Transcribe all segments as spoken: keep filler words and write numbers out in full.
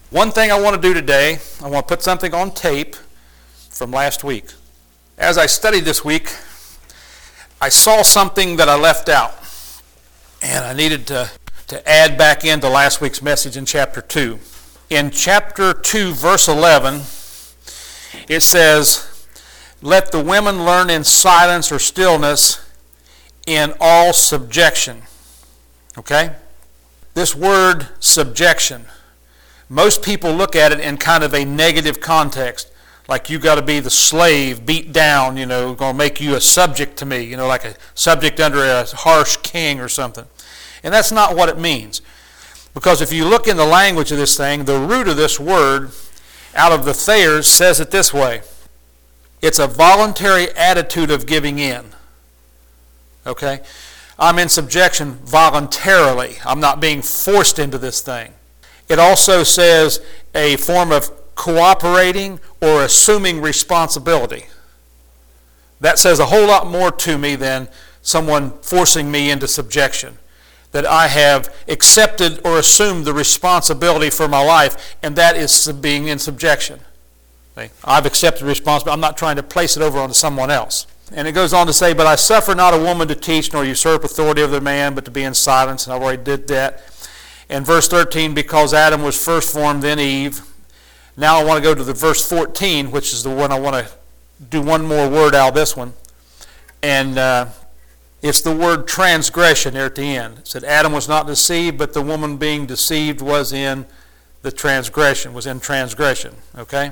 One thing I want to do today, I want to put something on tape from last week. As I studied this week, I saw something that I left out, and I needed to, to add back into last week's message in chapter two. In chapter two, verse eleven, it says, "Let the women learn in silence or stillness in all subjection." Okay? This word subjection, most people look at it in kind of a negative context. Like you got to be the slave, beat down, you know, going to make you a subject to me, you know, like a subject under a harsh king or something. And that's not what it means. Because if you look in the language of this thing, the root of this word, out of the Thayers, says it this way. It's a voluntary attitude of giving in. Okay? I'm in subjection voluntarily. I'm not being forced into this thing. It also says a form of cooperating or assuming responsibility. That says a whole lot more to me than someone forcing me into subjection. That I have accepted or assumed the responsibility for my life, and that is being in subjection. See? I've accepted responsibility. I'm not trying to place it over onto someone else. And it goes on to say, "But I suffer not a woman to teach nor usurp authority over the man, but to be in silence." And I already did that. And verse thirteen, "Because Adam was first formed, then Eve." Now I want to go to the verse fourteen, which is the one I want to do one more word out of this one. And uh, it's the word transgression there at the end. It said Adam was not deceived, but the woman being deceived was in the transgression, was in transgression. Okay?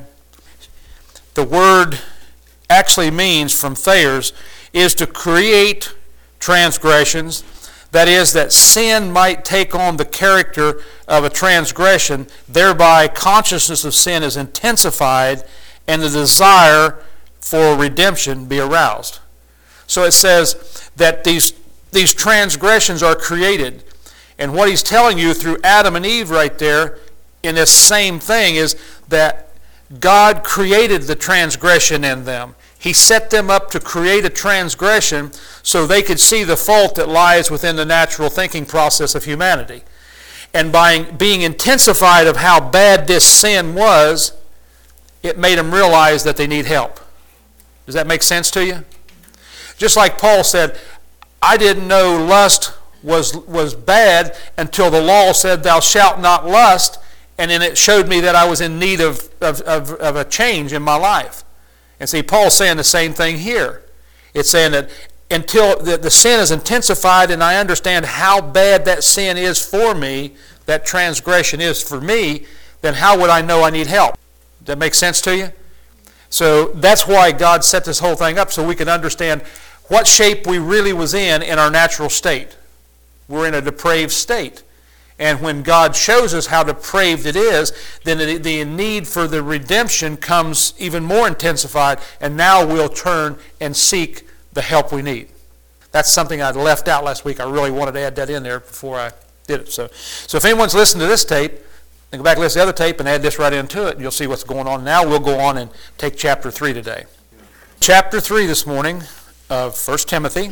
The word actually means, from Thayer's, is to create transgressions. That is, that sin might take on the character of a transgression, thereby consciousness of sin is intensified and the desire for redemption be aroused. So it says that these, these transgressions are created. And what he's telling you through Adam and Eve right there in this same thing is that God created the transgression in them. He set them up to create a transgression so they could see the fault that lies within the natural thinking process of humanity. And by being intensified of how bad this sin was, it made them realize that they need help. Does that make sense to you? Just like Paul said, I didn't know lust was, was bad until the law said, "Thou shalt not lust," and then it showed me that I was in need of, of, of, of a change in my life. And see, Paul's saying the same thing here. It's saying that until the, the sin is intensified and I understand how bad that sin is for me, that transgression is for me, then how would I know I need help? Does that make sense to you? So that's why God set this whole thing up, so we can understand what shape we really was in in our natural state. We're in a depraved state. And when God shows us how depraved it is, then the, the need for the redemption comes even more intensified, and now we'll turn and seek the help we need. That's something I left out last week. I really wanted to add that in there before I did it. So, so if anyone's listened to this tape, then go back and listen to the other tape and add this right into it, and you'll see what's going on. Now we'll go on and take chapter three today. Chapter three this morning of First Timothy,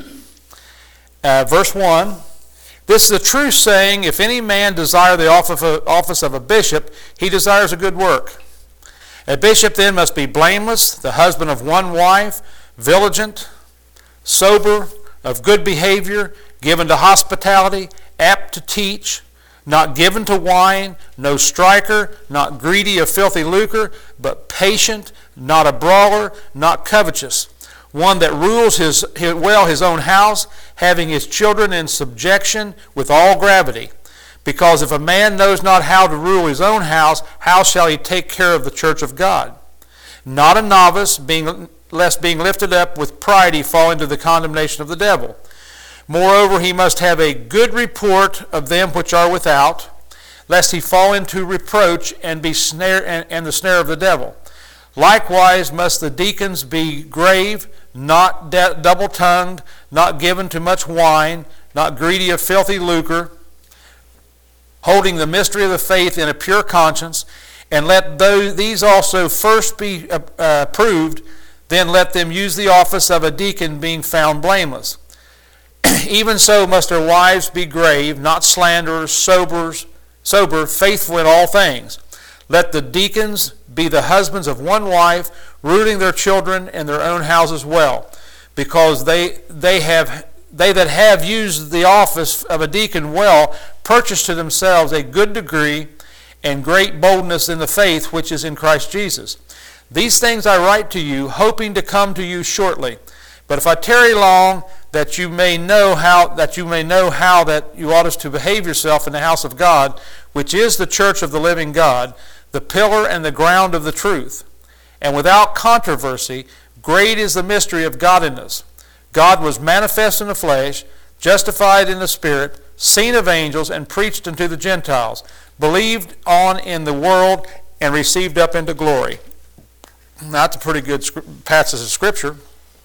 uh, verse one. "This is a true saying, if any man desire the office of a bishop, he desires a good work. A bishop then must be blameless, the husband of one wife, vigilant, sober, of good behavior, given to hospitality, apt to teach, not given to wine, no striker, not greedy of filthy lucre, but patient, not a brawler, not covetous. One that rules his, his, well his own house, having his children in subjection with all gravity. Because if a man knows not how to rule his own house, how shall he take care of the church of God? Not a novice, being, lest being lifted up with pride he fall into the condemnation of the devil. Moreover, he must have a good report of them which are without, lest he fall into reproach and be snare and, and the snare of the devil. Likewise must the deacons be grave, not de- double-tongued, not given to much wine, not greedy of filthy lucre, holding the mystery of the faith in a pure conscience, and let those, these also first be uh, uh, approved, then let them use the office of a deacon, being found blameless. Even so must their wives be grave, not slanderers, sobers, sober, faithful in all things. Let the deacons be the husbands of one wife, rooting their children and their own houses well, because they they have they that have used the office of a deacon well purchase to themselves a good degree and great boldness in the faith which is in Christ Jesus. These things I write to you, hoping to come to you shortly. But if I tarry long, that you may know how that you may know how that you ought to behave yourself in the house of God, which is the church of the living God, the pillar and the ground of the truth. And without controversy, great is the mystery of godliness. God was manifest in the flesh, justified in the spirit, seen of angels, and preached unto the Gentiles, believed on in the world, and received up into glory. Now, that's a pretty good passage of Scripture,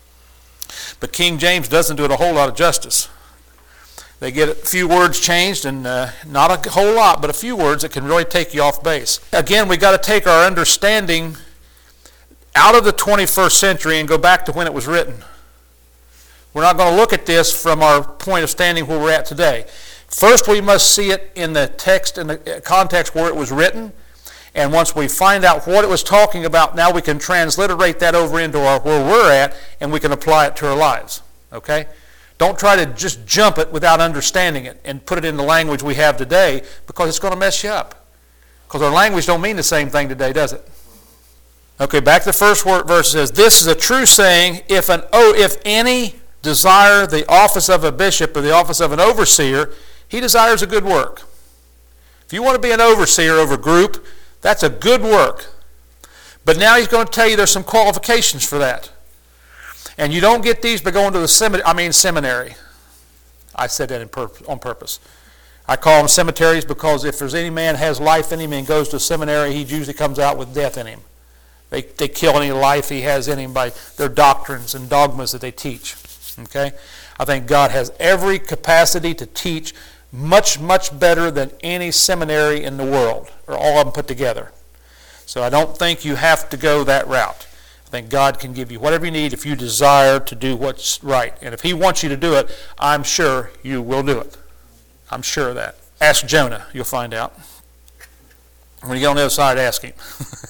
but King James doesn't do it a whole lot of justice. They get a few words changed, and uh, not a whole lot, but a few words that can really take you off base. Again, we've got to take our understanding out of the twenty-first century and go back to when it was written. We're not going to look at this from our point of standing where we're at today. First, we must see it in the text, in the context where it was written. And once we find out what it was talking about, now we can transliterate that over into our, where we're at, and we can apply it to our lives. Okay? Don't try to just jump it without understanding it and put it in the language we have today, because it's going to mess you up. Because our language don't mean the same thing today, does it? Okay, back to the first word, verse says, "This is a true saying, if an oh, if any desire the office of a bishop or the office of an overseer, he desires a good work." If you want to be an overseer over a group, that's a good work. But now he's going to tell you there's some qualifications for that. And you don't get these by going to the seminary. I mean seminary. I said that in pur- on purpose. I call them cemeteries because if there's any man has life in him and goes to a seminary, he usually comes out with death in him. They, they kill any life he has in him by their doctrines and dogmas that they teach. Okay? I think God has every capacity to teach much, much better than any seminary in the world, or all of them put together. So I don't think you have to go that route. I think God can give you whatever you need if you desire to do what's right. And if he wants you to do it, I'm sure you will do it. I'm sure of that. Ask Jonah, you'll find out. When you get on the other side, ask him.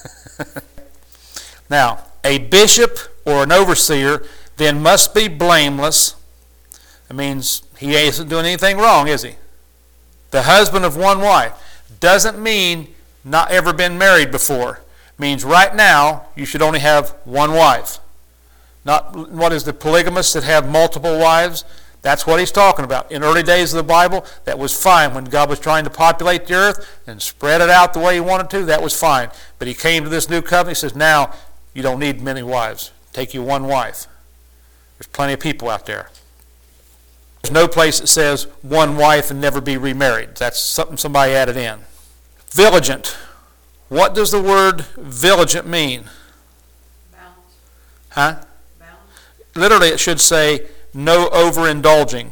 Now, a bishop or an overseer then must be blameless. That means he isn't doing anything wrong, is he? The husband of one wife. Doesn't mean not ever been married before. It means right now you should only have one wife. Not what is the polygamists that have multiple wives? That's what he's talking about. In early days of the Bible, that was fine. When God was trying to populate the earth and spread it out the way he wanted to, that was fine. But he came to this new covenant, he says, now you don't need many wives. Take you one wife. There's plenty of people out there. There's no place that says one wife and never be remarried. That's something somebody added in. Vigilant. What does the word vigilant mean? Balance. Huh? Balance. Literally it should say no overindulging.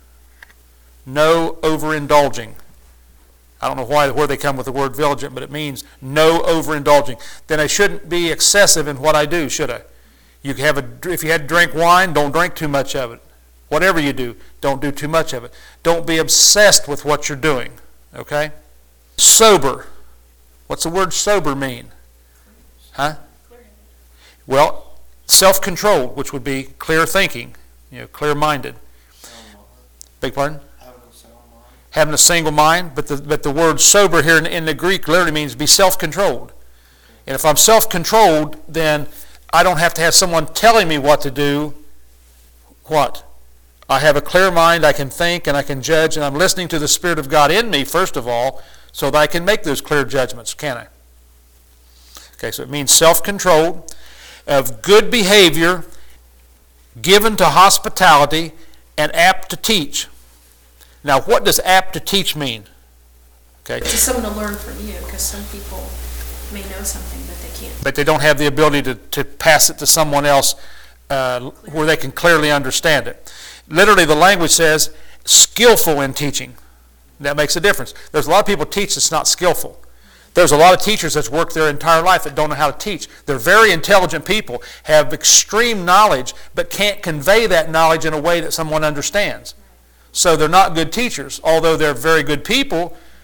No overindulging. I don't know why where they come with the word vigilant, but it means no overindulging. Then I shouldn't be excessive in what I do, should I? You have a, if you had to drink wine, don't drink too much of it. Whatever you do, don't do too much of it. Don't be obsessed with what you're doing. Okay? Sober. What's the word sober mean? Huh? Well, self-controlled, which would be clear thinking, you know, clear-minded. Beg pardon? Having a single mind. Having a single mind, but the but the word sober here in, in the Greek literally means be self-controlled. And if I'm self-controlled, then I don't have to have someone telling me what to do. What? I have a clear mind, I can think, and I can judge, and I'm listening to the Spirit of God in me, first of all, so that I can make those clear judgments, can I? Okay, so it means self-control, of good behavior, given to hospitality, and apt to teach. Now, what does apt to teach mean? Okay. Just someone to learn from you, because some people may know something, but they can't. But they don't have the ability to, to pass it to someone else uh, where they can clearly understand it. Literally, the language says skillful in teaching. That makes a difference. There's a lot of people teach that's not skillful. There's a lot of teachers that's worked their entire life that don't know how to teach. They're very intelligent people, have extreme knowledge, but can't convey that knowledge in a way that someone understands. So they're not good teachers. Although they're very good people,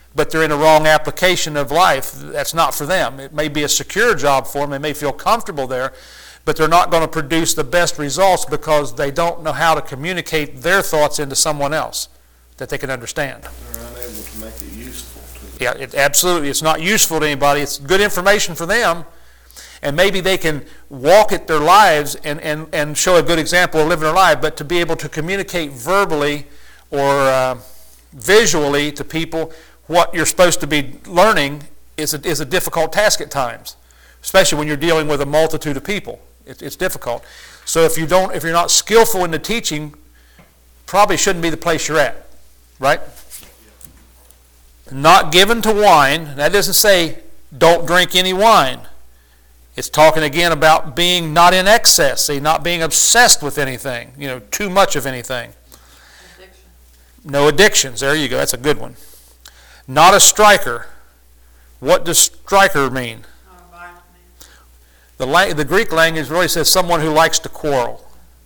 but they're in a wrong application of life. That's not for them. It may be a secure job for them. They may feel comfortable there, but they're not going to produce the best results because they don't know how to communicate their thoughts into someone else that they can understand. They're unable to make it useful to them. Yeah, it, absolutely. It's not useful to anybody. It's good information for them, and maybe they can walk it their lives and, and, and show a good example of living their life, but to be able to communicate verbally or uh, visually to people what you're supposed to be learning is a, is a difficult task at times, especially when you're dealing with a multitude of people. It, it's difficult. So if you don't, if you're not skillful in the teaching, probably shouldn't be the place you're at, right? Not given to wine. That doesn't say don't drink any wine. It's talking again about being not in excess, see, not being obsessed with anything, you know, too much of anything. Addiction. No addictions. There you go. That's a good one. Not a striker. What does striker mean? Not a violent man. The, la- the Greek language really says someone who likes to quarrel.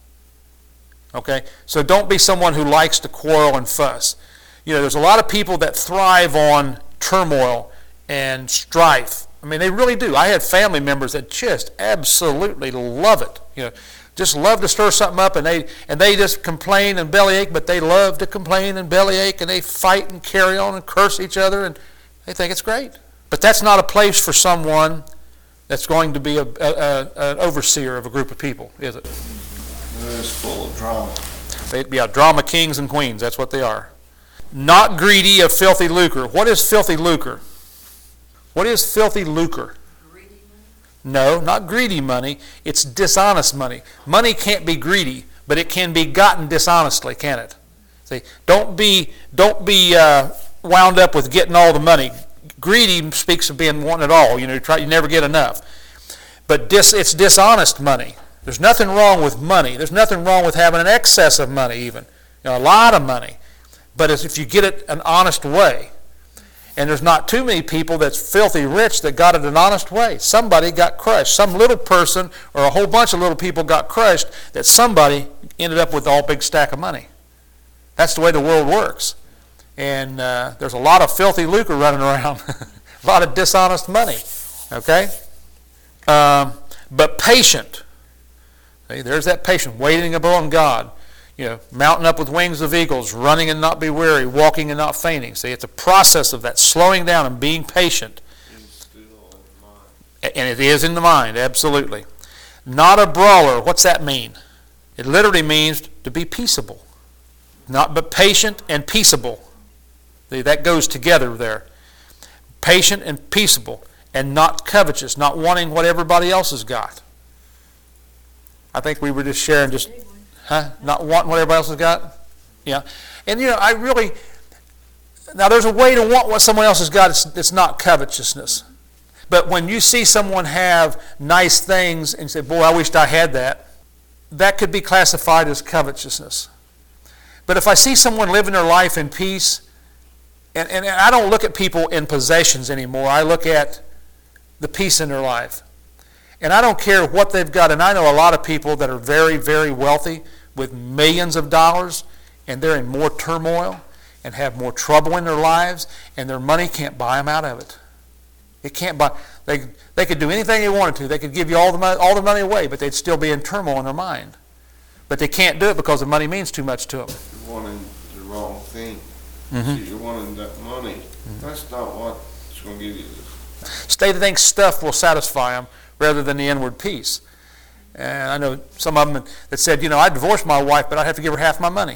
Okay? So don't be someone who likes to quarrel and fuss. You know, there's a lot of people that thrive on turmoil and strife. I mean, they really do. I had family members that just absolutely love it. You know, just love to stir something up, and they and they just complain and bellyache, but they love to complain and bellyache, and they fight and carry on and curse each other, and they think it's great. But that's not a place for someone that's going to be a, a, a, an overseer of a group of people, is it? It's full of drama. They'd be a drama kings and queens. That's what they are. Not greedy of filthy lucre. What is filthy lucre? What is filthy lucre? Greedy man. No, not greedy money. It's dishonest money. Money can't be greedy, but it can be gotten dishonestly, can it? See, don't be don't be uh, wound up with getting all the money. Greedy speaks of being wanting it all. You know, you, try, you never get enough. But dis, it's dishonest money. There's nothing wrong with money. There's nothing wrong with having an excess of money, even, you know, a lot of money. But as if you get it an honest way. And there's not too many people that's filthy rich that got it an honest way. Somebody got crushed. Some little person or a whole bunch of little people got crushed that somebody ended up with all big stack of money. That's the way the world works. And uh, there's a lot of filthy lucre running around. A lot of dishonest money. Okay? Um, but patient. See, there's that patient, waiting upon God. You know, mounting up with wings of eagles, running and not be weary, walking and not fainting. See, it's a process of that, slowing down and being patient. And it is in the mind, absolutely. Not a brawler. What's that mean? It literally means to be peaceable. Not but patient and peaceable. See, that goes together there. Patient and peaceable, and not covetous, not wanting what everybody else has got. I think we were just sharing just... Huh? Not wanting what everybody else has got? Yeah. And, you know, I really... Now, there's a way to want what someone else has got. It's, it's not covetousness. But when you see someone have nice things and say, boy, I wished I had that, that could be classified as covetousness. But if I see someone living their life in peace, and, and I don't look at people in possessions anymore. I look at the peace in their life. And I don't care what they've got. And I know a lot of people that are very, very wealthy with millions of dollars, and they're in more turmoil and have more trouble in their lives, and their money can't buy them out of it. It can't buy. They they could do anything they wanted to. They could give you all the money, all the money away, but they'd still be in turmoil in their mind. But they can't do it because the money means too much to them. You're wanting the wrong thing. Mm-hmm. See, you're wanting that money. Mm-hmm. That's not what's going to give you the... They think stuff will satisfy them rather than the inward peace. And I know some of them that said, you know, I divorced my wife, but I'd have to give her half my money.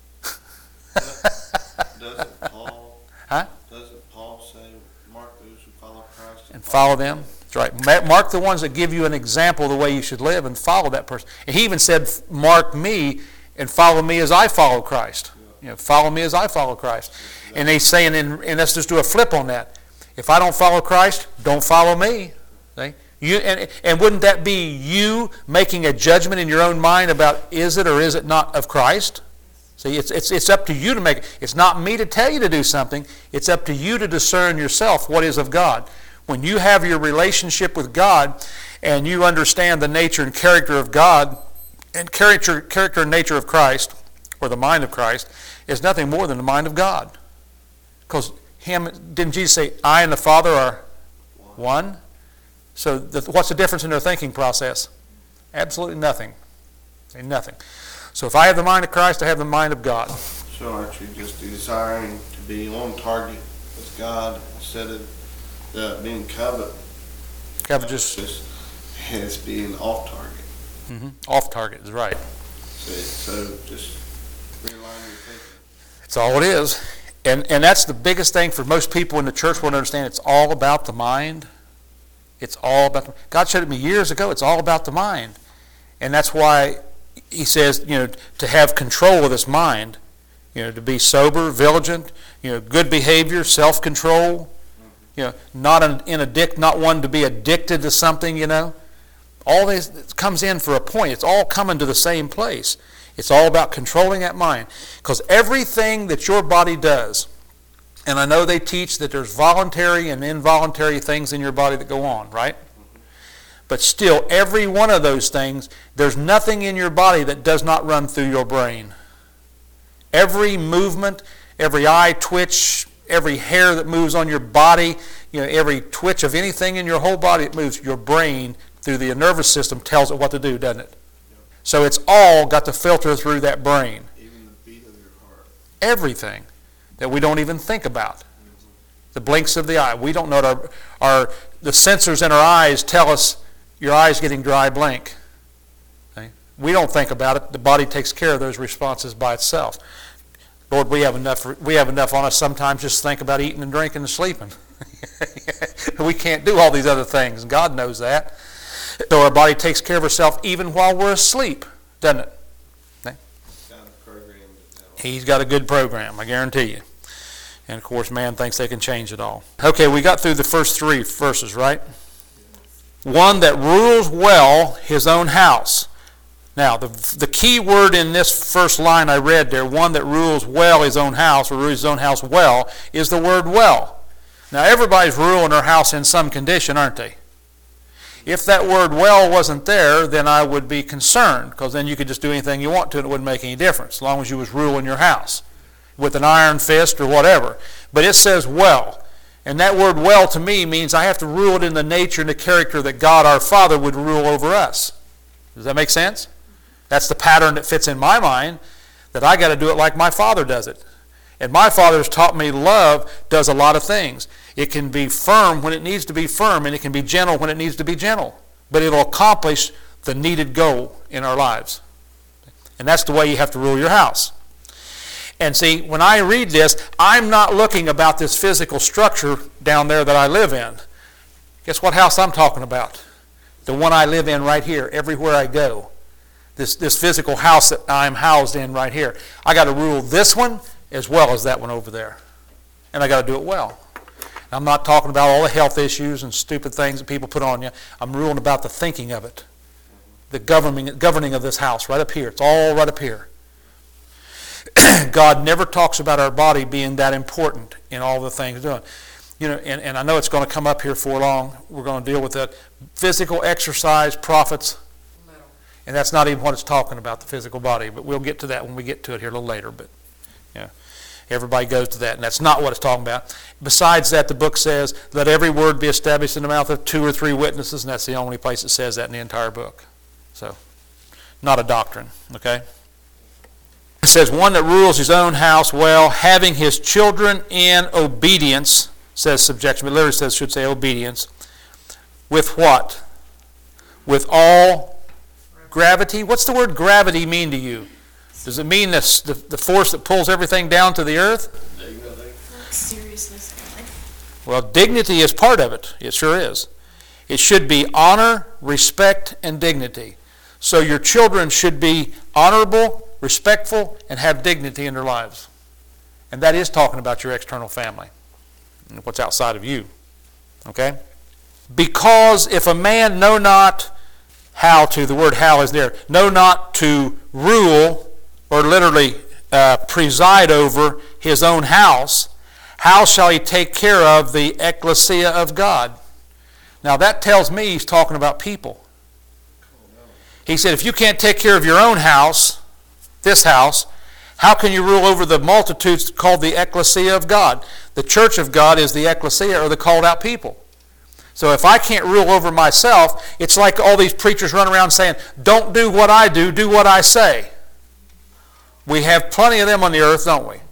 Doesn't Paul, huh? doesn't Paul say, mark those who follow Christ? And follow them? That's right. Mark the ones that give you an example of the way you should live and follow that person. And he even said, mark me and follow me as I follow Christ. You know, follow me as I follow Christ. And he's saying, and, and let's just do a flip on that. If I don't follow Christ, don't follow me. See? You, and, and wouldn't that be you making a judgment in your own mind about is it or is it not of Christ? See, it's, it's, it's up to you to make it. It's not me to tell you to do something. It's up to you to discern yourself what is of God. When you have your relationship with God and you understand the nature and character of God and character, character and nature of Christ, or the mind of Christ, is nothing more than the mind of God. Because him, didn't Jesus say, I and the Father are one? So the, what's the difference in their thinking process? Absolutely nothing. Okay, nothing. So if I have the mind of Christ, I have the mind of God. So aren't you just desiring to be on target with God instead of uh, being covet? Covetous. Just as being off target. Mm-hmm. Off target is right. So, so just realign your thinking. That's all it is. And and that's the biggest thing for most people in the church want to understand. It's all about the mind. It's all about the, God showed it me years ago. It's all about the mind. And that's why he says, you know, to have control of this mind, you know, to be sober, vigilant, you know, good behavior, self-control, you know, not an, in addict, not one to be addicted to something, you know. All this comes in for a point. It's all coming to the same place. It's all about controlling that mind. Because everything that your body does, and I know they teach that there's voluntary and involuntary things in your body that go on, right? But still, every one of those things, there's nothing in your body that does not run through your brain. Every movement, every eye twitch, every hair that moves on your body, you know, every twitch of anything in your whole body that moves, your brain through the nervous system tells it what to do, doesn't it? So it's all got to filter through that brain. Even the beat of your heart. Everything that we don't even think about. The blinks of the eye. We don't know what our, our the sensors in our eyes tell us your eye's getting dry, blink. Okay? We don't think about it. The body takes care of those responses by itself. Lord, we have enough we have enough on us sometimes just to think about eating and drinking and sleeping. We can't do all these other things. God knows that. So our body takes care of itself even while we're asleep, doesn't it? Okay? He's got a good program, I guarantee you. And of course, man thinks they can change it all. Okay, we got through the first three verses, right? One that rules well his own house. Now, the the key word in this first line I read there, one that rules well his own house, or rules his own house well, is the word well. Now, everybody's ruling their house in some condition, aren't they? If that word well wasn't there, then I would be concerned, because then you could just do anything you want to and it wouldn't make any difference, as long as you was ruling your house with an iron fist or whatever. But it says well. And that word well to me means I have to rule it in the nature and the character that God our Father would rule over us. Does that make sense? That's the pattern that fits in my mind, that I got to do it like my Father does it. And my Father has taught me love does a lot of things. It can be firm when it needs to be firm, and it can be gentle when it needs to be gentle. But it'll accomplish the needed goal in our lives. And that's the way you have to rule your house. And see, when I read this, I'm not looking about this physical structure down there that I live in. Guess what house I'm talking about? The one I live in right here, everywhere I go. This, this physical house that I'm housed in right here. I got to rule this one as well as that one over there. And I got to do it well. I'm not talking about all the health issues and stupid things that people put on you. I'm ruling about the thinking of it. The governing, governing of this house right up here. It's all right up here. God never talks about our body being that important in all the things doing. You know, and, and I know it's going to come up here for long. We're going to deal with that. Physical exercise profits. Little. And that's not even what it's talking about, the physical body. But we'll get to that when we get to it here a little later. But yeah, everybody goes to that, and that's not what it's talking about. Besides that, the book says, let every word be established in the mouth of two or three witnesses, and that's the only place it says that in the entire book. So, not a doctrine, okay? It says, one that rules his own house well, having his children in obedience, says subjection, but literally says, should say obedience, with what? With all gravity. What's the word gravity mean to you? Does it mean this, the, the force that pulls everything down to the earth? Like seriousness, God. Well, dignity is part of it. It sure is. It should be honor, respect, and dignity. So your children should be honorable, respectful, and have dignity in their lives. And that is talking about your external family and what's outside of you. Okay? Because if a man know not how to, the word how is there, know not to rule, or literally uh, preside over his own house, how shall he take care of the ecclesia of God? Now that tells me he's talking about people. He said, if you can't take care of your own house, this house, How can you rule over the multitudes called the ecclesia of God? The church of God is the ecclesia, or the called out people. So if I can't rule over myself, it's like all these preachers run around saying, don't do what I do, do what I say. We have plenty of them on the earth, don't we?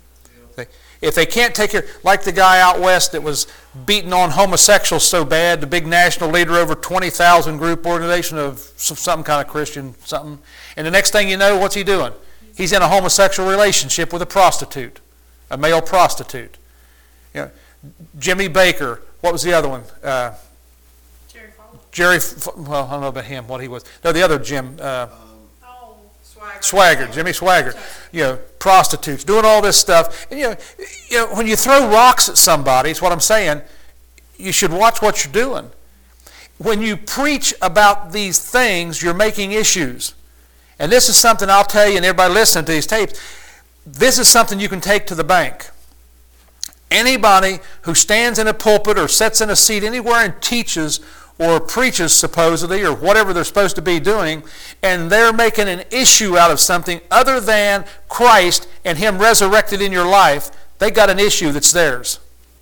If they can't take care, like the guy out west that was beating on homosexuals so bad, the big national leader over twenty thousand group organization of some kind of Christian something, and the next thing you know, what's he doing? He's in a homosexual relationship with a prostitute, a male prostitute. You know, Jimmy Baker, what was the other one? Uh, Jerry Fowler. Jerry, well, I don't know about him, what he was. No, the other Jim. Uh, Oh, Swagger. Swagger, Jimmy Swagger, you know, prostitutes, doing all this stuff. And, you know, you know, when you throw rocks at somebody, it's what I'm saying, you should watch what you're doing. When you preach about these things, you're making issues. And this is something I'll tell you, and everybody listening to these tapes, this is something you can take to the bank. Anybody who stands in a pulpit or sits in a seat anywhere and teaches or preaches supposedly, or whatever they're supposed to be doing, and they're making an issue out of something other than Christ and Him resurrected in your life, they got an issue that's theirs.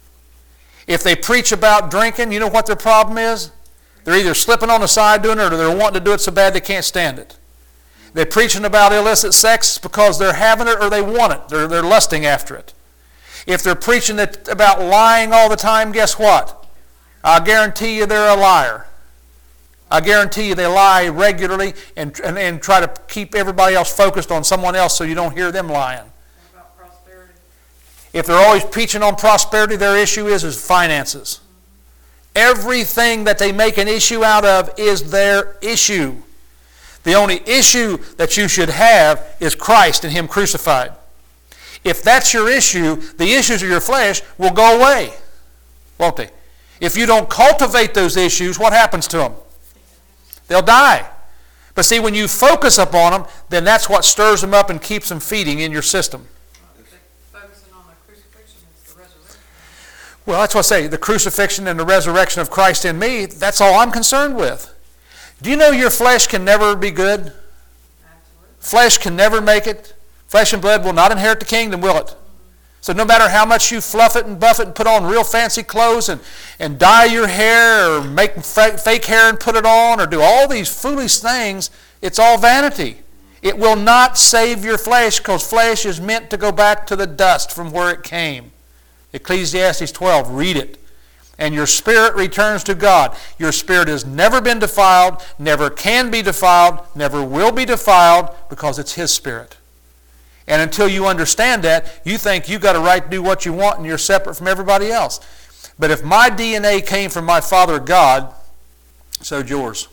If they preach about drinking, you know what their problem is? They're either slipping on the side doing it, or they're wanting to do it so bad they can't stand it. They're preaching about illicit sex because they're having it or they want it. They're, they're lusting after it. If they're preaching it about lying all the time, guess what? I guarantee you they're a liar. I guarantee you they lie regularly and, and, and try to keep everybody else focused on someone else so you don't hear them lying. What about prosperity? If they're always preaching on prosperity, their issue is, is finances. Everything that they make an issue out of is their issue. The only issue that you should have is Christ and Him crucified. If that's your issue, the issues of your flesh will go away, won't they? If you don't cultivate those issues, what happens to them? They'll die. But see, when you focus upon them, then that's what stirs them up and keeps them feeding in your system. Focusing on the crucifixion, it's the resurrection. Well, that's what I say, the crucifixion and the resurrection of Christ in me, that's all I'm concerned with. Do you know your flesh can never be good? Absolutely. Flesh can never make it. Flesh and blood will not inherit the kingdom, will it? So no matter how much you fluff it and buff it and put on real fancy clothes and, and dye your hair or make fake hair and put it on or do all these foolish things, it's all vanity. It will not save your flesh, because flesh is meant to go back to the dust from where it came. Ecclesiastes twelve, read it. And your spirit returns to God. Your spirit has never been defiled, never can be defiled, never will be defiled, because it's His Spirit. And until you understand that, you think you got a right to do what you want and you're separate from everybody else. But if my D N A came from my Father God, so'd yours.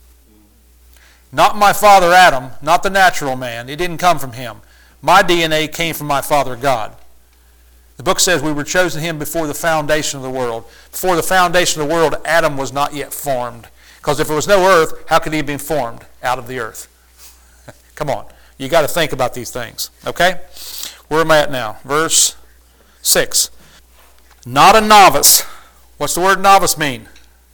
Not my father Adam, not the natural man. It didn't come from him. My D N A came from my Father God. The book says we were chosen Him before the foundation of the world. Before the foundation of the world, Adam was not yet formed. Because if there was no earth, how could he have been formed out of the earth? Come on. You got to think about these things. Okay? Where am I at now? Verse six. Not a novice. What's the word novice mean?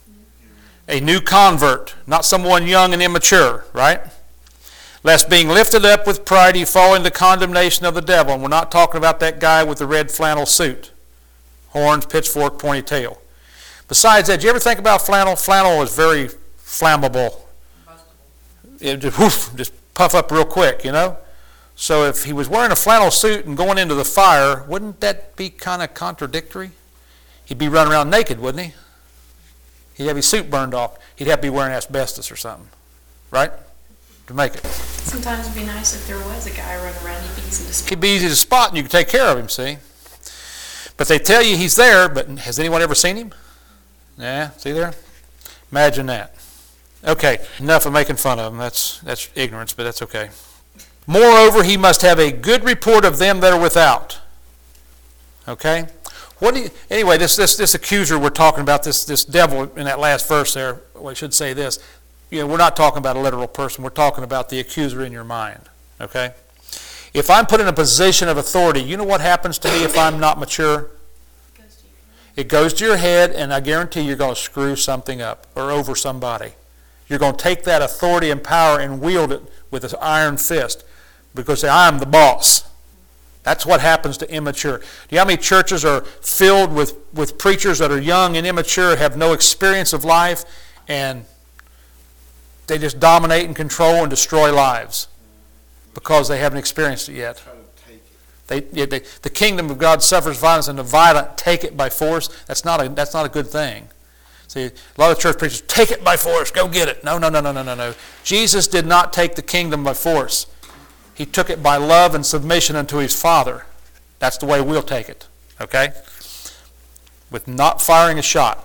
A new convert. Not someone young and immature, right? Lest being lifted up with pride, he fall into condemnation of the devil. And we're not talking about that guy with the red flannel suit. Horns, pitchfork, pointy tail. Besides that, did you ever think about flannel? Flannel is very flammable. It just, whoosh, just puff up real quick, you know? So if he was wearing a flannel suit and going into the fire, wouldn't that be kind of contradictory? He'd be running around naked, wouldn't he? He'd have his suit burned off. He'd have to be wearing asbestos or something, right? To make it. Sometimes it'd be nice if there was a guy running around. He'd be easy to spot. He'd be easy to spot and you could take care of him, see? But they tell you he's there, but has anyone ever seen him? Yeah, see there? Imagine that. Okay, enough of making fun of him. That's, that's ignorance, but that's okay. Moreover, he must have a good report of them that are without. Okay? What do you, anyway, this, this, this accuser we're talking about, this, this devil in that last verse there, well, I should say this. You know, we're not talking about a literal person. We're talking about the accuser in your mind. Okay? If I'm put in a position of authority, you know what happens to me if I'm not mature? It goes to your head, and I guarantee you're going to screw something up or over somebody. You're going to take that authority and power and wield it with an iron fist because I'm the boss. That's what happens to immature. Do you know how many churches are filled with, with preachers that are young and immature, have no experience of life, and they just dominate and control and destroy lives because they haven't experienced it yet. Try to take it. They, yeah, they, the kingdom of God suffers violence, and the violent take it by force. That's not a, that's not a good thing. See, a lot of church preachers, take it by force, go get it. No, no, no, no, no, no, no. Jesus did not take the kingdom by force. He took it by love and submission unto his Father. That's the way we'll take it, okay? With not firing a shot.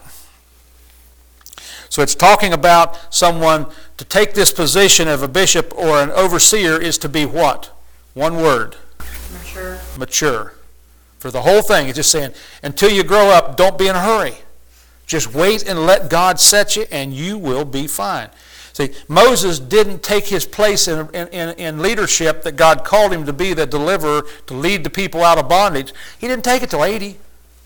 So it's talking about someone to take this position of a bishop or an overseer is to be what? One word. Mature. Mature. For the whole thing, it's just saying, until you grow up, don't be in a hurry. Just wait and let God set you, and you will be fine. See, Moses didn't take his place in, in, in leadership that God called him to be the deliverer, to lead the people out of bondage. He didn't take it till eighty.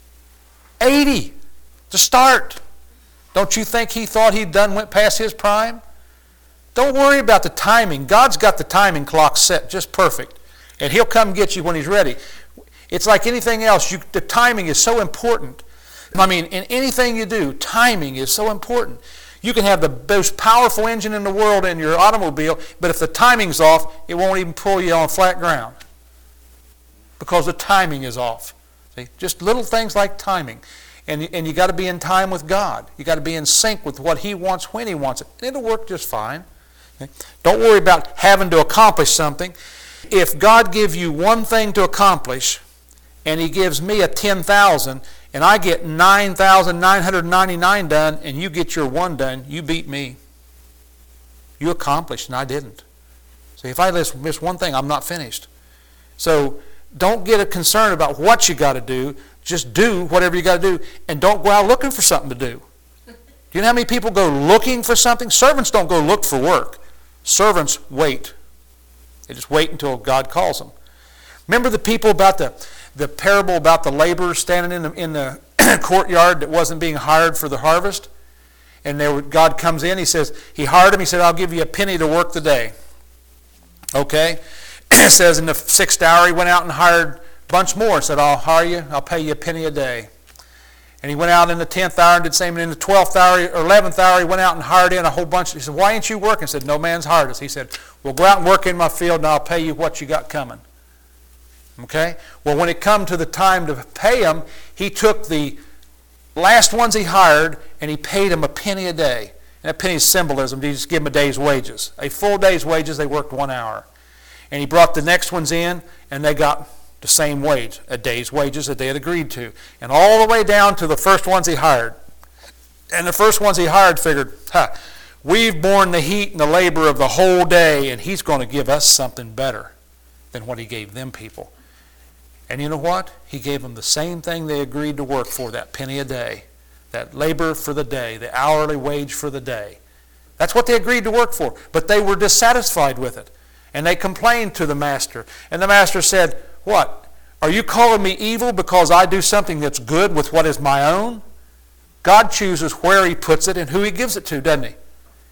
eighty to start. Don't you think he thought he'd done went past his prime? Don't worry about the timing. God's got the timing clock set just perfect. And he'll come get you when he's ready. It's like anything else. You, the timing is so important. I mean, in anything you do, timing is so important. You can have the most powerful engine in the world in your automobile, but if the timing's off, it won't even pull you on flat ground because the timing is off. See? Just little things like timing. And, and you got to be in time with God. You got to be in sync with what he wants when he wants it. And it'll work just fine. Okay? Don't worry about having to accomplish something. If God gives you one thing to accomplish, and he gives me a ten thousand, and I get nine thousand nine hundred ninety-nine done, and you get your one done, you beat me. You accomplished, and I didn't. See, if I miss one thing, I'm not finished. So don't get a concern about what you got to do. Just do whatever you got to do, and don't go out looking for something to do. Do you know how many people go looking for something? Servants don't go look for work. Servants wait. They just wait until God calls them. Remember the people about the, the parable about the laborers standing in the, in the courtyard that wasn't being hired for the harvest? And there, God comes in, he says, he hired him, he said, I'll give you a penny to work the day. Okay? It says in the sixth hour he went out and hired a bunch more and said, I'll hire you, I'll pay you a penny a day. And he went out in the tenth hour and did the same. And in the twelfth hour or eleventh hour, he went out and hired in a whole bunch. He said, why ain't you working? I said, no man's hired us. He said, well, go out and work in my field and I'll pay you what you got coming. Okay? Well, when it come to the time to pay him, he took the last ones he hired and he paid them a penny a day. And a penny is symbolism. He just give them a day's wages. A full day's wages, they worked one hour. And he brought the next ones in and they got the same wage, a day's wages that they had agreed to. And all the way down to the first ones he hired. And the first ones he hired figured, huh, we've borne the heat and the labor of the whole day, and he's going to give us something better than what he gave them people. And you know what? He gave them the same thing they agreed to work for, that penny a day, that labor for the day, the hourly wage for the day. That's what they agreed to work for. But they were dissatisfied with it. And they complained to the master. And the master said, what? Are you calling me evil because I do something that's good with what is my own? God chooses where he puts it and who he gives it to, doesn't he?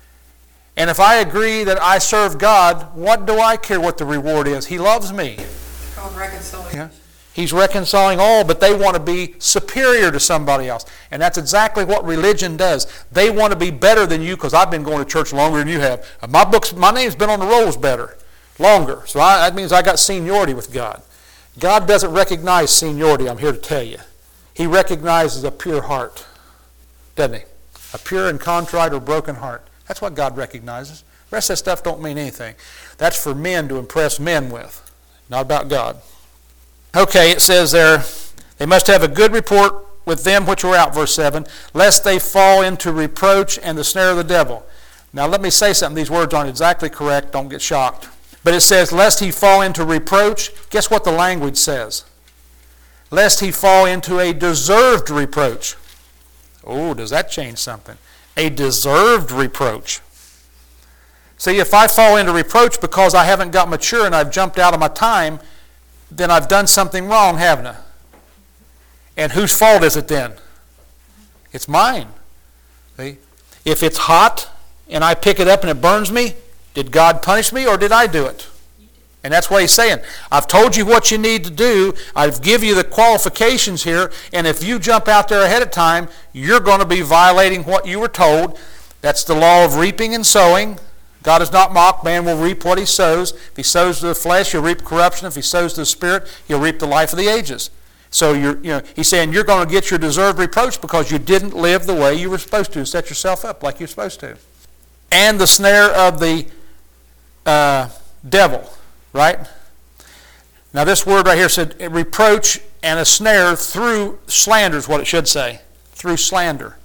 And if I agree that I serve God, what do I care what the reward is? He loves me. It's called reconciliation. Yeah. He's reconciling all, but they want to be superior to somebody else. And that's exactly what religion does. They want to be better than you because I've been going to church longer than you have. My books, my name's been on the rolls better, longer. So I, that means I got seniority with God. God doesn't recognize seniority, I'm here to tell you. He recognizes a pure heart, doesn't he? A pure and contrite or broken heart. That's what God recognizes. The rest of that stuff don't mean anything. That's for men to impress men with, not about God. Okay, it says there, they must have a good report with them which were out, verse seven, lest they fall into reproach and the snare of the devil. Now let me say something. These words aren't exactly correct. Don't get shocked. But it says, lest he fall into reproach. Guess what the language says? Lest he fall into a deserved reproach. Oh, does that change something? A deserved reproach. See, if I fall into reproach because I haven't got mature and I've jumped out of my time, then I've done something wrong, haven't I? And whose fault is it then? It's mine. See? If it's hot and I pick it up and it burns me, did God punish me or did I do it? And that's what he's saying. I've told you what you need to do. I've given you the qualifications here. And if you jump out there ahead of time, you're going to be violating what you were told. That's the law of reaping and sowing. God is not mocked. Man will reap what he sows. If he sows to the flesh, he'll reap corruption. If he sows to the Spirit, he'll reap the life of the ages. So you're, you know, he's saying you're going to get your deserved reproach because you didn't live the way you were supposed to and set yourself up like you're supposed to. And the snare of the uh, devil, right? Now this word right here said reproach and a snare through slander is what it should say. Through slander.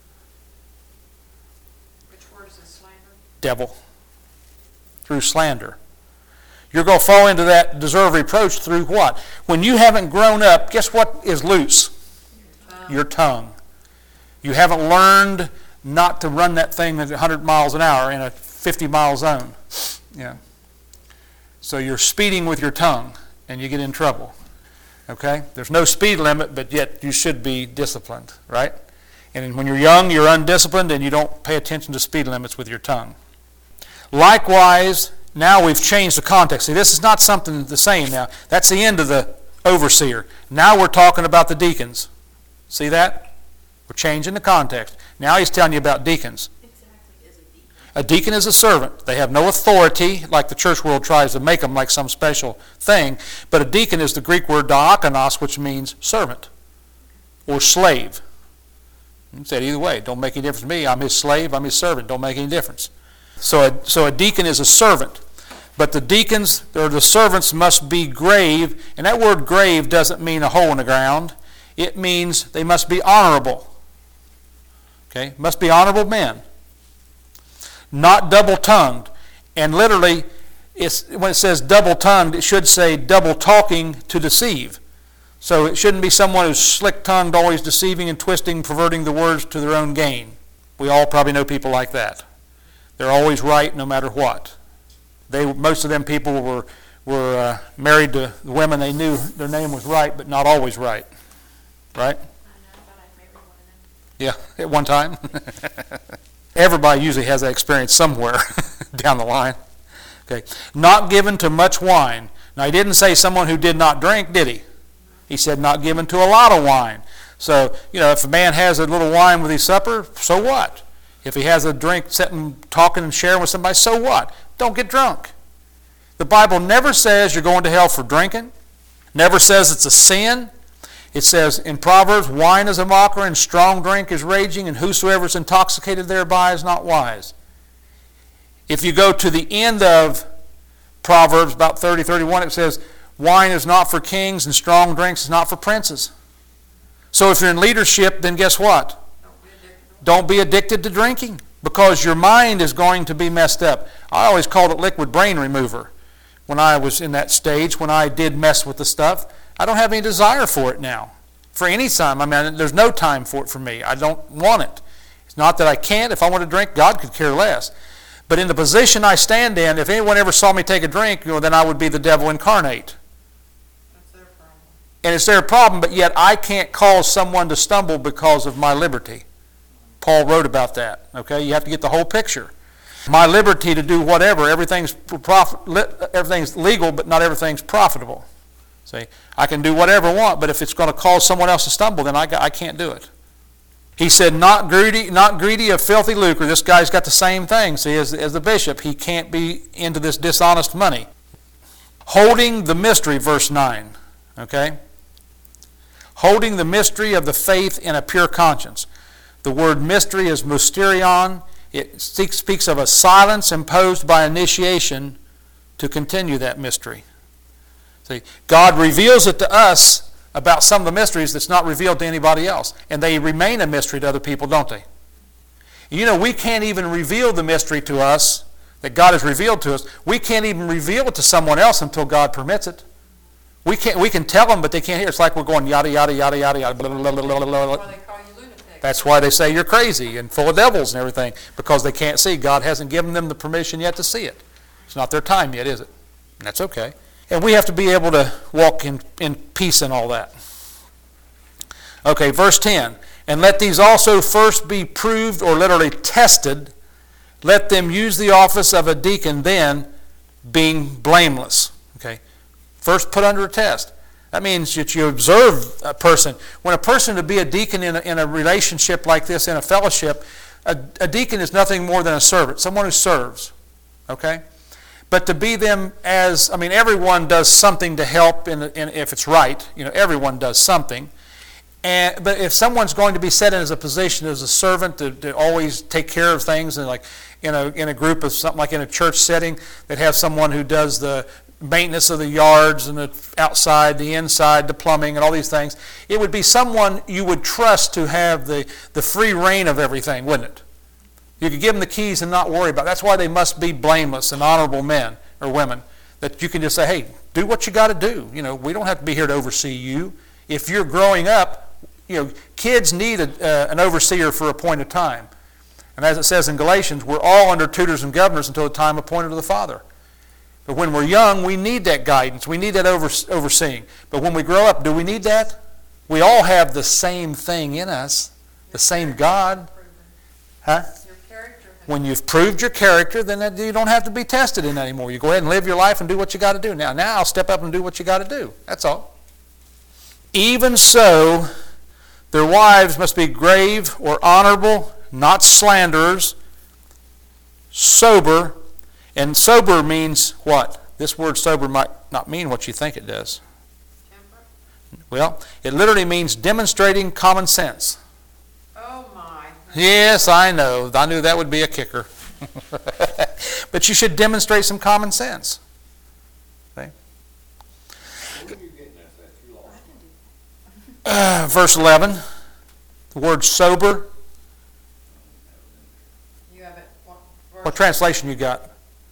Which word is this, slander? Devil. Through slander. You're going to fall into that deserved reproach through what? When you haven't grown up, guess what is loose? Um, Your tongue. You haven't learned not to run that thing at one hundred miles an hour in a fifty mile zone. Yeah. So you're speeding with your tongue and you get in trouble. Okay? There's no speed limit, but yet you should be disciplined, right? And when you're young, you're undisciplined and you don't pay attention to speed limits with your tongue. Likewise, now we've changed the context. See, this is not something the same now. That's the end of the overseer. Now we're talking about the deacons. See that? We're changing the context. Now he's telling you about deacons. Exactly, is a deacon. A deacon is a servant. They have no authority like the church world tries to make them like some special thing. But a deacon is the Greek word diakonos, which means servant or slave. You can say it either way. Don't make any difference to me. I'm his slave. I'm his servant. Don't make any difference. So a, so a deacon is a servant. But the deacons, or the servants, must be grave. And that word grave doesn't mean a hole in the ground. It means they must be honorable. Okay? Must be honorable men. Not double-tongued. And literally, it's, when it says double-tongued, it should say double-talking to deceive. So it shouldn't be someone who's slick-tongued, always deceiving and twisting, perverting the words to their own gain. We all probably know people like that. They're always right no matter what. They, most of them people were, were uh, married to the women they knew their name was right, but not always right. Right? I know, but I married one of them. Yeah, at one time. Everybody usually has that experience somewhere down the line. Okay. Not given to much wine. Now, he didn't say someone who did not drink, did he? He said not given to a lot of wine. So, you know, if a man has a little wine with his supper, so what? If he has a drink, sitting, talking and sharing with somebody, so what? Don't get drunk. The Bible never says you're going to hell for drinking. Never says it's a sin. It says in Proverbs, wine is a mocker and strong drink is raging, and whosoever is intoxicated thereby is not wise. If you go to the end of Proverbs, about thirty, thirty-one, it says, wine is not for kings and strong drinks is not for princes. So if you're in leadership, then guess what? Don't be addicted to drinking because your mind is going to be messed up. I always called it liquid brain remover when I was in that stage, when I did mess with the stuff. I don't have any desire for it now. For any time, I mean, there's no time for it for me. I don't want it. It's not that I can't. If I want to drink, God could care less. But in the position I stand in, if anyone ever saw me take a drink, you know, then I would be the devil incarnate. That's their problem. And it's their problem, but yet I can't cause someone to stumble because of my liberty. Paul wrote about that. Okay, you have to get the whole picture. My liberty to do whatever, everything's profit, everything's legal, but not everything's profitable. See, I can do whatever I want, but if it's going to cause someone else to stumble, then I, I can't do it. He said, not greedy, not greedy of filthy lucre. This guy's got the same thing, see, as, as the bishop. He can't be into this dishonest money. Holding the mystery, verse nine. Okay? Holding the mystery of the faith in a pure conscience. The word mystery is mysterion. It speaks of a silence imposed by initiation to continue that mystery. See, God reveals it to us about some of the mysteries that's not revealed to anybody else. And they remain a mystery to other people, don't they? You know, we can't even reveal the mystery to us that God has revealed to us. We can't even reveal it to someone else until God permits it. We can't. We can tell them, but they can't hear. It's like we're going yada, yada, yada, yada, yada, blah, blah, blah, blah, blah, blah. That's why they call you lunatic. That's why they say you're crazy and full of devils and everything, because they can't see. God hasn't given them the permission yet to see it. It's not their time yet, is it? And that's okay. And we have to be able to walk in, in peace and all that. Okay, verse ten. And let these also first be proved, or literally tested. Let them use the office of a deacon then, being blameless. first put under a test. That means that you observe a person. When a person to be a deacon in a, in a relationship like this, in a fellowship, a, a deacon is nothing more than a servant, someone who serves. Okay? But to be them as, I mean, everyone does something to help in, in, if it's right. You know, everyone does something. And, but if someone's going to be set in as a position as a servant to, to always take care of things, and like in a in a group of something like in a church setting that have someone who does the maintenance of the yards and the outside, the inside, the plumbing, and all these things, it would be someone you would trust to have the, the free reign of everything, wouldn't it? You could give them the keys and not worry about it. That's why they must be blameless and honorable men or women, that you can just say, hey, do what you got to do. You know, we don't have to be here to oversee you. If you're growing up, you know, kids need a, uh, an overseer for a point of time. And as it says in Galatians, we're all under tutors and governors until the time appointed of the Father. But when we're young, we need that guidance. We need that over, overseeing. But when we grow up, do we need that? We all have the same thing in us, the same God. Huh? Your character has When you've proved your character, then that, you don't have to be tested in that anymore. You go ahead and live your life and do what you got to do. Now, now I'll step up and do what you got to do. That's all. Even so, their wives must be grave or honorable, not slanderers, sober. And sober means what? This word sober might not mean what you think it does. temperate. Well, it literally means demonstrating common sense. Oh my. Yes, I know. I knew that would be a kicker. But you should demonstrate some common sense. Okay? Uh, verse eleven, the word sober. You have it. What, verse- What translation you got?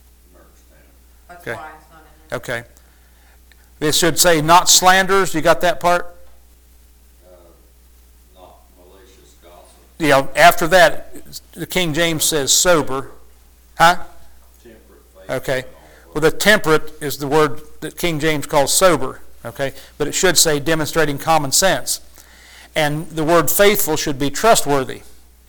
That's okay. why it's not in there. Okay. It should say not slanders. You got that part? Uh, not malicious gossip. You know, after that, the King James says sober. Huh? Temperate, faith. Okay. Well, the temperate is the word that King James calls sober. Okay. But it should say demonstrating common sense. And the word faithful should be trustworthy.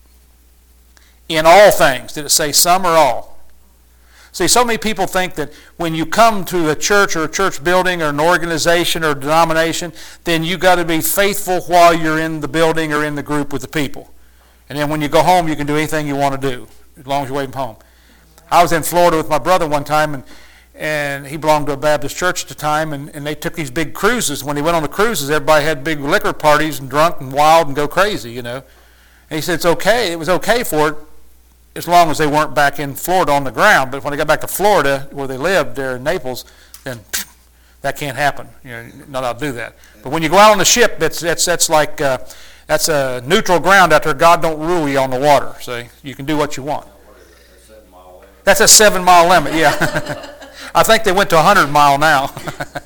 In all things. Did it say some or all? See, so many people think that when you come to a church or a church building or an organization or a denomination, then you got to be faithful while you're in the building or in the group with the people. And then when you go home, you can do anything you want to do, as long as you're away from home. I was in Florida with my brother one time, and and he belonged to a Baptist church at the time, and, and they took these big cruises. When he went on the cruises, everybody had big liquor parties and drunk and wild and go crazy, you know. And he said it's okay, it was okay for it, as long as they weren't back in Florida on the ground. But when they got back to Florida, where they lived there in Naples, then pff, that can't happen. You know, not allowed to do that. But when you go out on the ship, that's that's that's like uh, that's a neutral ground out there. God don't rule you on the water. See, you can do what you want. What is it, a seven mile limit? That's a seven mile limit. Yeah, I think they went to a hundred mile now.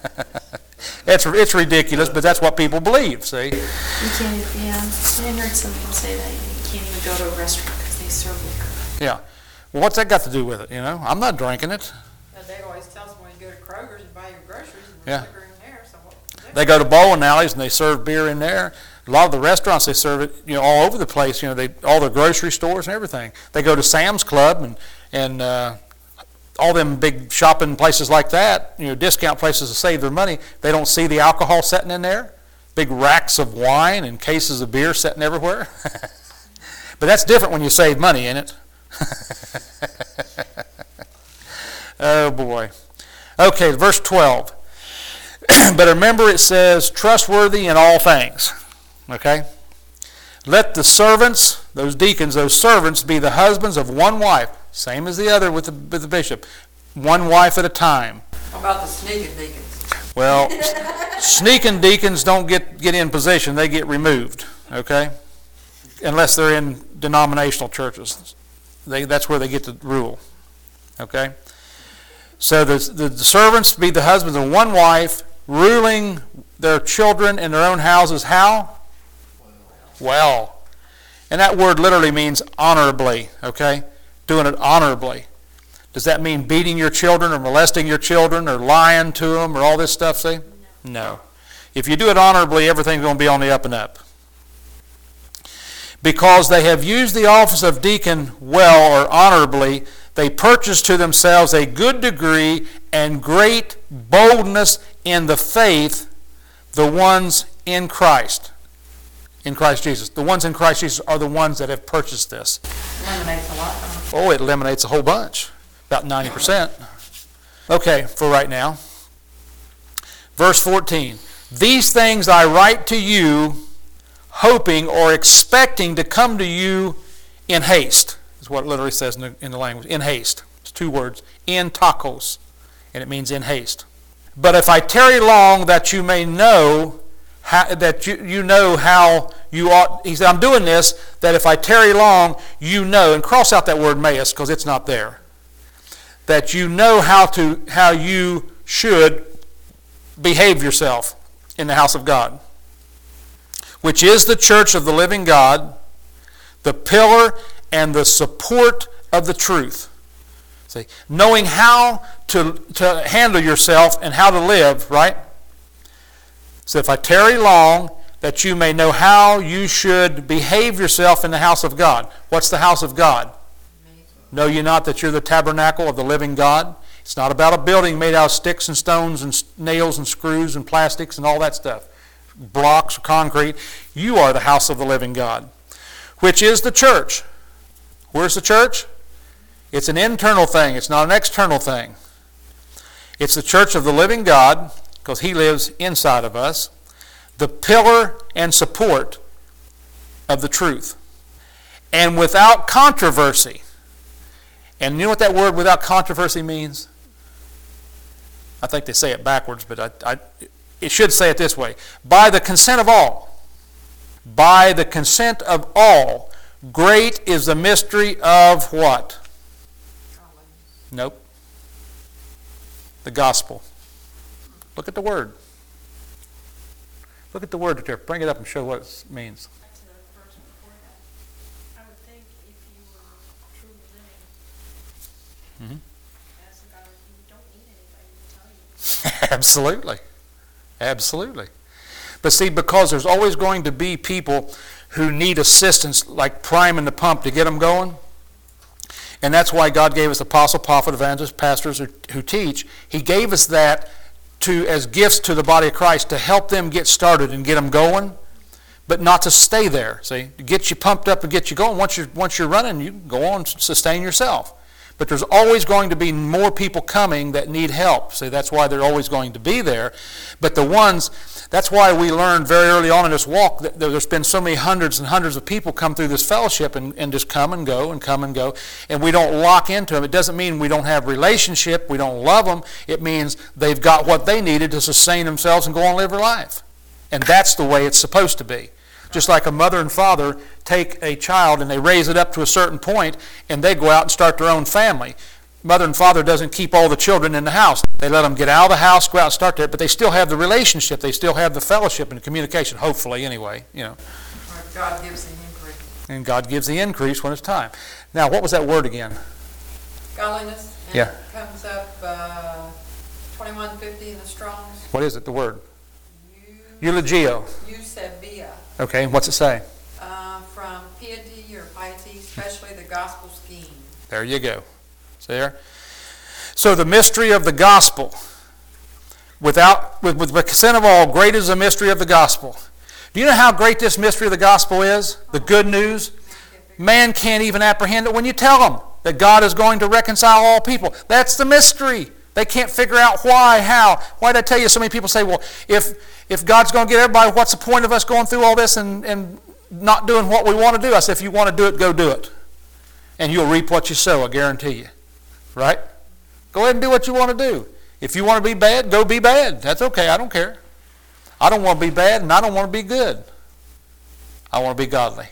It's it's ridiculous, but that's what people believe. See, You can't, yeah, I heard some people say that you can't even go to a restaurant because they serve liquor. yeah. Well, what's that got to do with it? You know, I'm not drinking it. Yeah, they always tell us when you go to Kroger's and buy your groceries, and Yeah. there's liquor in there, so what? They go to bowling alleys and they serve beer in there. A lot of the restaurants, they serve it, you know, all over the place. You know, they all the grocery stores and everything. They go to Sam's Club and and uh, all them big shopping places like that. You know, discount places to save their money. They don't see the alcohol sitting in there. Big racks of wine and cases of beer sitting everywhere. But that's different when you save money, ain't it? Oh boy. Okay, verse twelve. But remember it says, trustworthy in all things. Okay? Let the servants, those deacons, those servants, be the husbands of one wife. Same as the other with the, with the bishop. One wife at a time. How about the sneaking deacons? Well, sneaking deacons don't get, get in position. They get removed. Okay? Unless they're in denominational churches. They, that's where they get to rule. Okay? So the, the, the servants be the husbands of one wife, ruling their children in their own houses. How? Well. And that word literally means honorably, okay? Doing it honorably. Does that mean beating your children or molesting your children or lying to them or all this stuff, see? No. If you do it honorably, everything's going to be on the up and up. Because they have used the office of deacon well or honorably, they purchase to themselves a good degree and great boldness in the faith, the ones in Christ. In Christ Jesus. The ones in Christ Jesus are the ones that have purchased this. Eliminates a lot. Oh, it eliminates a whole bunch. About ninety percent. Okay, for right now. Verse fourteen. These things I write to you, hoping or expecting to come to you in haste. Is what it literally says in the, in the language. In haste. It's two words. In tachos. And it means in haste. But if I tarry long, that you may know how, that you, you know how you ought. He said, I'm doing this, that if I tarry long, you know. And cross out that word mayest, because it's not there. That you know how to how you should behave yourself in the house of God, which is the church of the living God, the pillar and the support of the truth. See, knowing how to, to handle yourself and how to live, right? So if I tarry long, that you may know how you should behave yourself in the house of God. What's the house of God? Know ye not that you're the tabernacle of the living God? It's not about a building made out of sticks and stones and nails and screws and plastics and all that stuff. Blocks of concrete. You are the house of the living God, which is the church. Where's the church? It's an internal thing. It's not an external thing. It's the church of the living God, because he lives inside of us, the pillar and support of the truth. And without controversy. And you know what that word without controversy means? I think they say it backwards, but I, I, it should say it this way. By the consent of all. By the consent of all. Great is the mystery of what? Nope. The gospel. Look at the word. Look at the word there. Bring it up and show what it means. Back to the verse before that. I would think if you were truly living Mm-hmm. as a God, you don't need anybody to tell you. Absolutely. Absolutely. But see, because there's always going to be people who need assistance, like priming the pump to get them going. And that's why God gave us apostle, prophet, evangelists, pastors who, who teach. He gave us that to as gifts to the body of Christ to help them get started and get them going, but not to stay there. See, to get you pumped up and get you going. Once you're, once you're running, you can go on and sustain yourself. But there's always going to be more people coming that need help. See, that's why they're always going to be there. But the ones, that's why we learned very early on in this walk that there's been so many hundreds and hundreds of people come through this fellowship and, and just come and go and come and go. And we don't lock into them. It doesn't mean we don't have relationship, we don't love them. It means they've got what they needed to sustain themselves and go on and live their life. And that's the way it's supposed to be. Just like a mother and father take a child and they raise it up to a certain point and they go out and start their own family. Mother and father doesn't keep all the children in the house. They let them get out of the house, go out and start there, but they still have the relationship. They still have the fellowship and the communication, hopefully anyway. You know. Or God gives the increase. And God gives the increase when it's time. Now, what was that word again? Godliness. And Yeah. it comes up uh, twenty-one fifty in the Strong's. What is it, the word? Eu- Eulogio. Eusebia. Okay, what's it say? Uh, from piety or piety, especially the gospel scheme. There you go. See there? So the mystery of the gospel, without with, with the consent of all, great is the mystery of the gospel. Do you know how great this mystery of the gospel is? The good news? Man can't even apprehend it when you tell them that God is going to reconcile all people. That's the mystery. They can't figure out why, how. Why did I tell you so many people say, well, if if God's going to get everybody, what's the point of us going through all this and, and not doing what we want to do? I said, if you want to do it, go do it. And you'll reap what you sow, I guarantee you. Right? Go ahead and do what you want to do. If you want to be bad, go be bad. That's okay. I don't care. I don't want to be bad, and I don't want to be good. I want to be godly.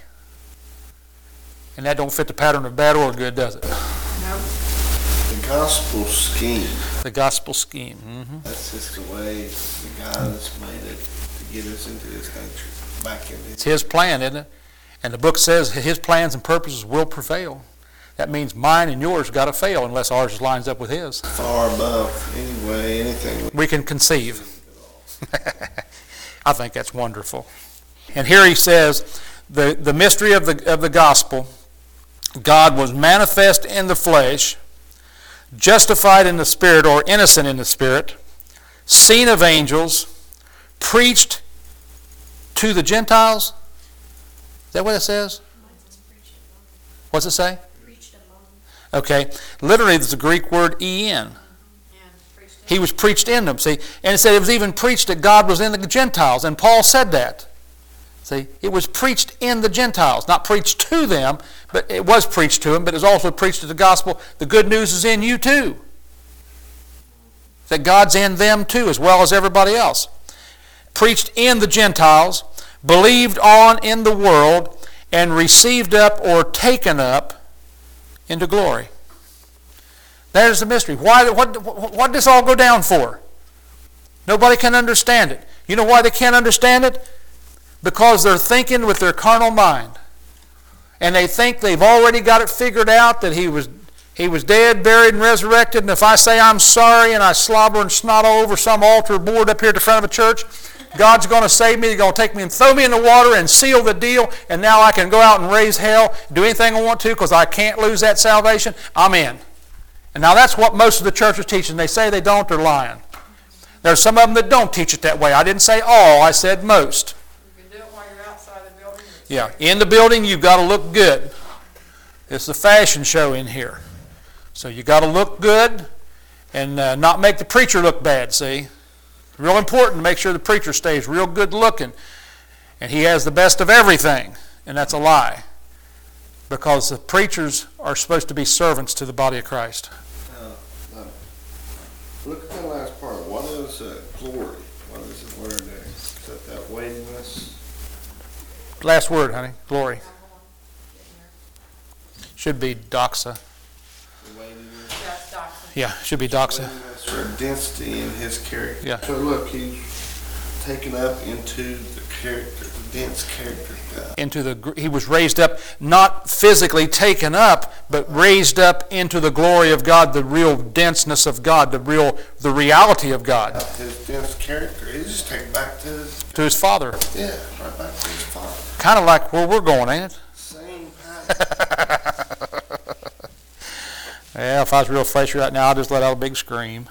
And that don't fit the pattern of bad or good, does it? No. The gospel scheme, The gospel scheme. Mm-hmm. that's just the way the God has made it to get us into this country, back in It's it. His plan, isn't it? And the book says His plans and purposes will prevail. That means mine and yours got to fail unless ours lines up with His. Far above, anyway, anything. We can conceive. I think that's wonderful. And here he says, the, the mystery of the, of the gospel, God was manifest in the flesh, justified in the spirit, or innocent in the spirit, seen of angels, preached to the Gentiles. Is that what it says? What's it say? Okay. Literally, it's the Greek word en. He was preached in them, see. And it said it was even preached that God was in the Gentiles. And Paul said that. See, it was preached in the Gentiles. Not preached to them, but it was preached to them, but it was also preached to the gospel. The good news is in you too. That God's in them too, as well as everybody else. Preached in the Gentiles, believed on in the world, and received up or taken up into glory. There's the mystery. Why, what, what does this all go down for? Nobody can understand it. You know why they can't understand it? Because they're thinking with their carnal mind. And they think they've already got it figured out, that he was he was dead, buried, and resurrected, and if I say I'm sorry and I slobber and snot all over some altar board up here at the front of a church, God's going to save me. He's going to take me and throw me in the water and seal the deal, and now I can go out and raise hell, do anything I want to because I can't lose that salvation. I'm in. And now that's what most of the church is teaching. They say they don't, they're lying. There's some of them that don't teach it that way. I didn't say all, I said most. You can do it while you're outside the building. Yeah, in the building you've got to look good. It's the fashion show in here. So you got to look good and uh, not make the preacher look bad, see? Real important to make sure the preacher stays real good looking. And he has the best of everything. And that's a lie. Because the preachers are supposed to be servants to the body of Christ. Uh, uh, look at that last part. What is uh, glory? What is the word there? Is that that weightiness? Last word, honey. Glory. Should be doxa. The weightiness? Yeah, it's doctrine. Yeah, should be doxa. Weightiness or density in his character. Yeah. So look, he's taken up into the character, the dense character of God. Into the, he was raised up, not physically taken up, but raised up into the glory of God, the real denseness of God, the real, the reality of God. His dense character, he's just taken back to his, To his Father. yeah, right back to his Father. Kind of like where we're going, ain't it? Same pattern. Yeah, if I was real fleshy right now, I'd just let out a big scream.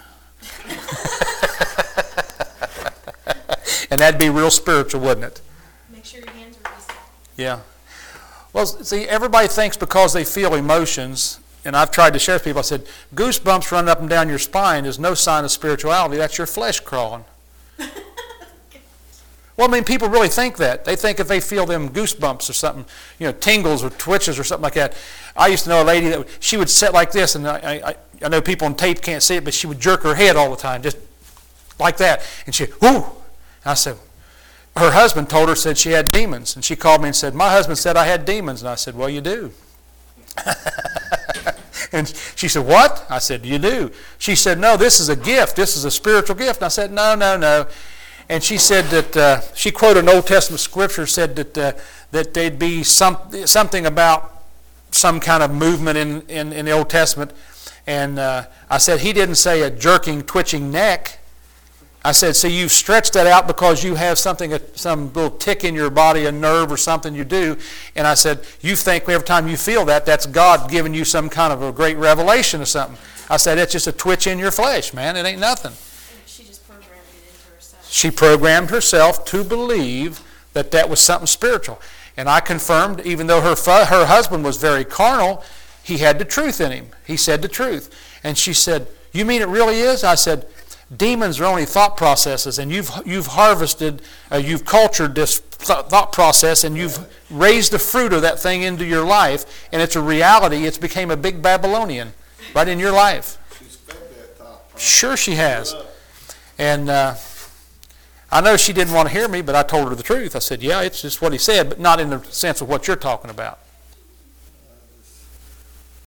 And that'd be real spiritual, wouldn't it? Make sure your hands are raised. Yeah. Well, see, everybody thinks because they feel emotions, and I've tried to share with people, I said, goosebumps running up and down your spine is no sign of spirituality. That's your flesh crawling. Well, I mean, people really think that. They think if they feel them goosebumps or something, you know, tingles or twitches or something like that. I used to know a lady that she would sit like this, and I, I, I know people on tape can't see it, but she would jerk her head all the time, just like that. And she, whoo! And I said, her husband told her, said she had demons. And she called me and said, my husband said I had demons. And I said, well, you do. And she said, what? I said, you do. She said, no, this is a gift. This is a spiritual gift. And I said, no, no, no. And she said that, uh, she quoted an Old Testament scripture, said that uh, that there'd be some, something about some kind of movement in, in, in the Old Testament. And uh, I said, he didn't say a jerking, twitching neck. I said, so you've stretched that out because you have something, some little tick in your body, a nerve or something you do. And I said, you think every time you feel that, that's God giving you some kind of a great revelation or something. I said, it's just a twitch in your flesh, man. It ain't nothing. She just programmed it into herself. She programmed herself to believe that that was something spiritual. And I confirmed, even though her her husband was very carnal, he had the truth in him. He said the truth. And she said, you mean it really is? I said, demons are only thought processes, and you've you've harvested, uh, you've cultured this th- thought process, and you've raised the fruit of that thing into your life, and it's a reality. It's became a big Babylonian right in your life. She's fed that thought process. Sure she has. And uh, I know she didn't want to hear me, but I told her the truth. I said, yeah, it's just what he said, but not in the sense of what you're talking about.